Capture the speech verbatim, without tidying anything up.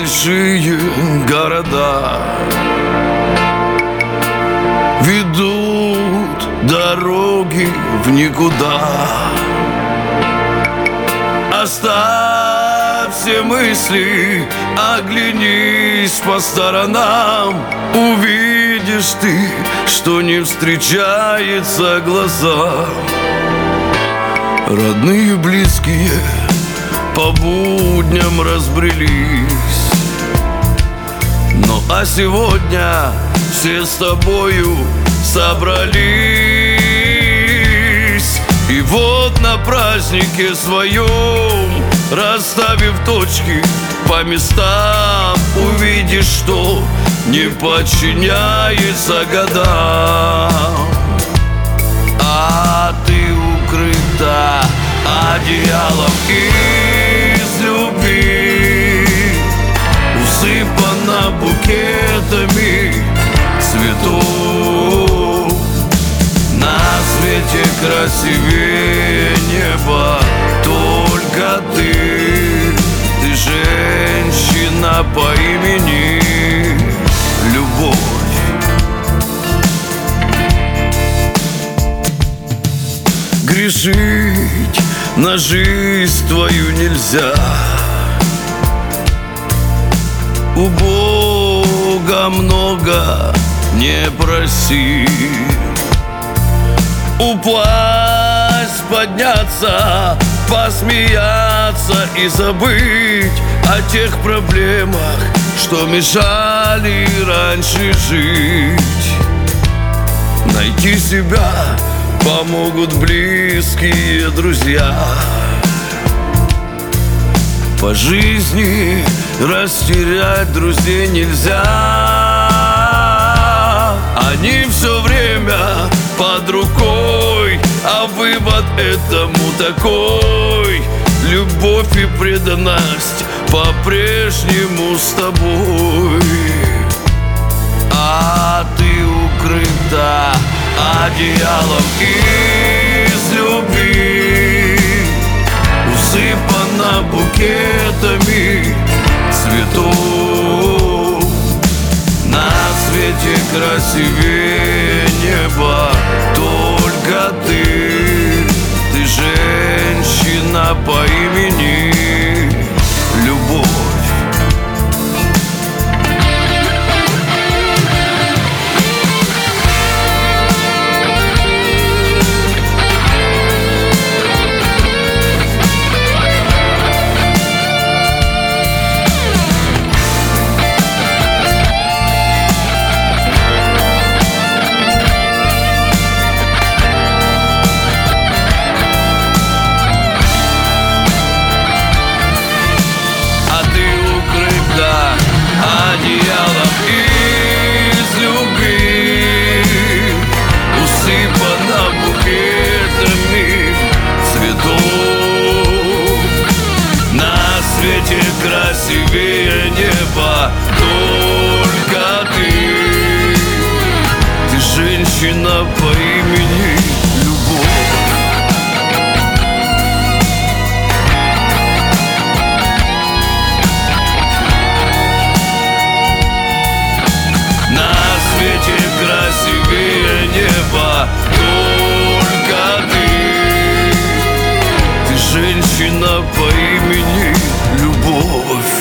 большие города ведут дороги в никуда. Оставь все мысли, оглянись по сторонам. Увидишь ты, что не встречается глазам. Родные, близкие по будням разбрелись, ну а сегодня все с тобою собрались. И вот на празднике своем, расставив точки по местам, увидишь, что не подчиняется годам. А ты укрыта одеялом из любви, усыпана букетами цветов. На свете красивее неба только ты. Ты женщина по имени Любовь. Грешить на жизнь твою нельзя. У Бога много не проси. Упасть, подняться, посмеяться и забыть о тех проблемах, что мешали раньше жить. Найти себя помогут близкие друзья. По жизни растерять друзей нельзя. Они все время под рукой, а вывод этому такой: любовь и преданность по-прежнему с тобой. А ты укрыта одеялом из любви, усыпана букетами цветов. На свете красивее неба только ты. Ты женщина по имени Любовь. Одеялом из любви, усыпана букетами цветов. На свете красивее неба только ты. Ты женщина по имени Любовь. Красивее неба только ты. Ты женщина по имени Любовь.